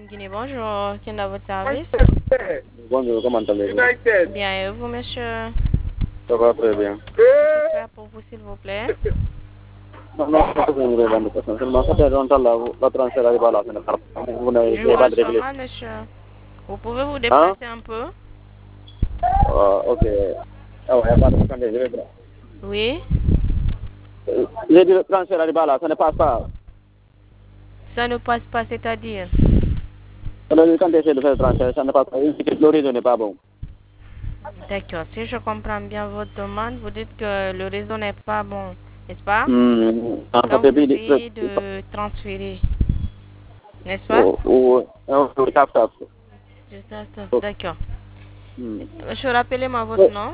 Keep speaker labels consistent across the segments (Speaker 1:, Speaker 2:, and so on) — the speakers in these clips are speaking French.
Speaker 1: Guinée, bonjour. Qui est à votre service?
Speaker 2: Bonjour, comment allez-vous?
Speaker 1: Bien, et vous, monsieur?
Speaker 2: Ça va très bien.
Speaker 1: Je suis faire pour vous, s'il vous plaît.
Speaker 2: Non, non, je vous remercie. Seulement, ça fait longtemps là, le transfert arrive à la fin. Vous n'avez
Speaker 1: Je vous
Speaker 2: pas de
Speaker 1: reçois
Speaker 2: réglé.
Speaker 1: mal, monsieur. Vous pouvez vous déplacer un peu?
Speaker 2: Ok. Ah ouais, pas de attendez, je vais voir.
Speaker 1: Oui.
Speaker 2: J'ai dit le transfert arrive à la, ça ne passe pas.
Speaker 1: Ça ne passe pas, c'est-à-dire?
Speaker 2: Alors, quand j'essaie de faire le transfert, ça ne passe pas. Le réseau n'est pas bon.
Speaker 1: D'accord. Si je comprends bien votre demande, vous dites que le réseau n'est pas bon, n'est-ce pas?
Speaker 2: Ça
Speaker 1: Quand
Speaker 2: fait
Speaker 1: vous
Speaker 2: plus
Speaker 1: essayez de transférer, n'est-ce pas?
Speaker 2: Oui, tap, tap.
Speaker 1: D'accord. Monsieur, rappelez-moi votre nom.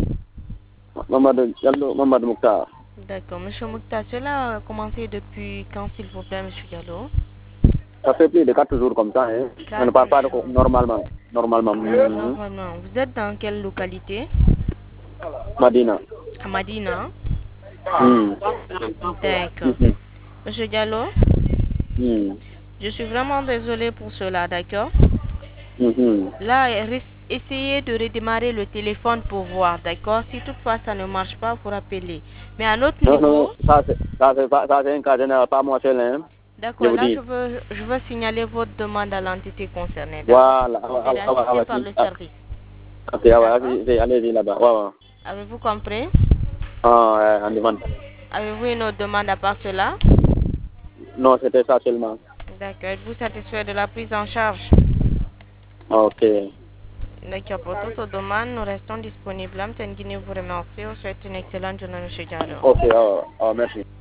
Speaker 2: Mamadou Mouktar.
Speaker 1: D'accord. Monsieur Moukta, cela a commencé depuis quand, s'il vous plaît, monsieur Diallo?
Speaker 2: Ça fait plus de 4 jours comme ça, hein. On ne parle pas normalement. Normalement.
Speaker 1: Normalement. Vous êtes dans quelle localité?
Speaker 2: Madina.
Speaker 1: À Madina. D'accord. Monsieur Diallo, je suis vraiment désolé pour cela, d'accord? Là, essayez de redémarrer le téléphone pour voir, d'accord? Si toutefois ça ne marche pas, vous rappelez. Mais à notre niveau...
Speaker 2: Non, ça c'est un cas général, pas moi seul, hein.
Speaker 1: D'accord, là je veux signaler votre demande à l'entité concernée.
Speaker 2: Voilà,
Speaker 1: par le service.
Speaker 2: Ok, allez-y là-bas.
Speaker 1: Avez-vous compris?
Speaker 2: On demande.
Speaker 1: Avez-vous une autre demande à part cela?
Speaker 2: Non, c'était ça seulement.
Speaker 1: D'accord, êtes-vous satisfait de la prise en charge?
Speaker 2: Ok.
Speaker 1: D'accord, pour toute autre demande, nous restons disponibles. Guinée vous remercie. On souhaite une excellente journée, M. Diallo.
Speaker 2: Ok, merci.